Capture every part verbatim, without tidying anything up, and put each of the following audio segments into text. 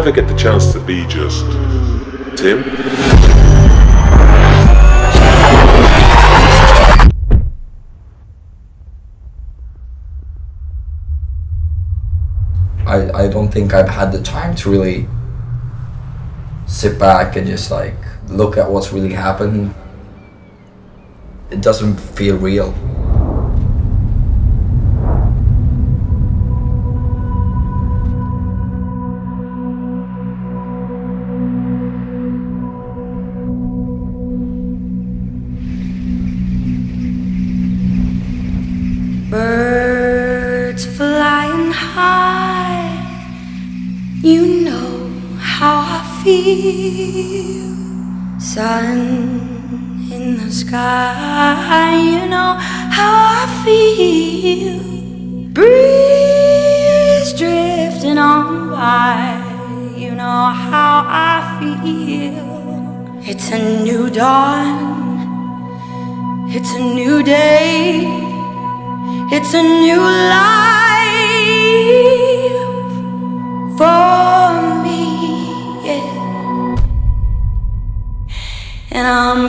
ever get the chance to be just Tim? I, I don't think I've had the time to really sit back and just like look at what's really happened. It doesn't feel real. Birds flying high, you know how I feel. Sun in the sky, you know how I feel. Breeze drifting on by, you know how I feel. It's a new dawn, it's a new day, it's a new life for me, yeah. And I'm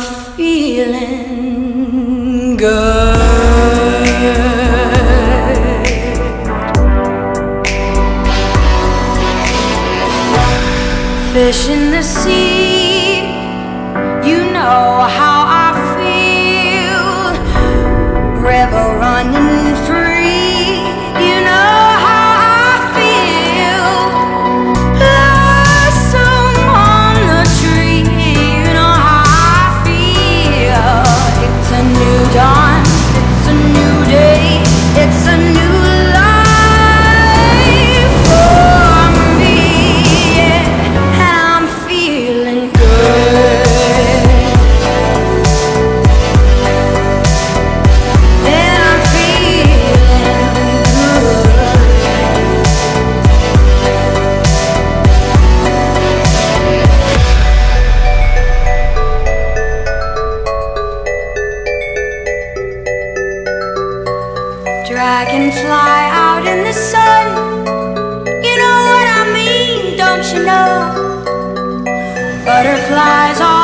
feeling good. Fish in the sea, you know how I feel. River running free, you know how I feel. Blossom on the tree, you know how I feel. It's a new dawn, it's a new day, it's a new life for me, yeah. And I'm feeling good. Dragonfly out in the sun, you know what I mean, don't you know? Butterflies all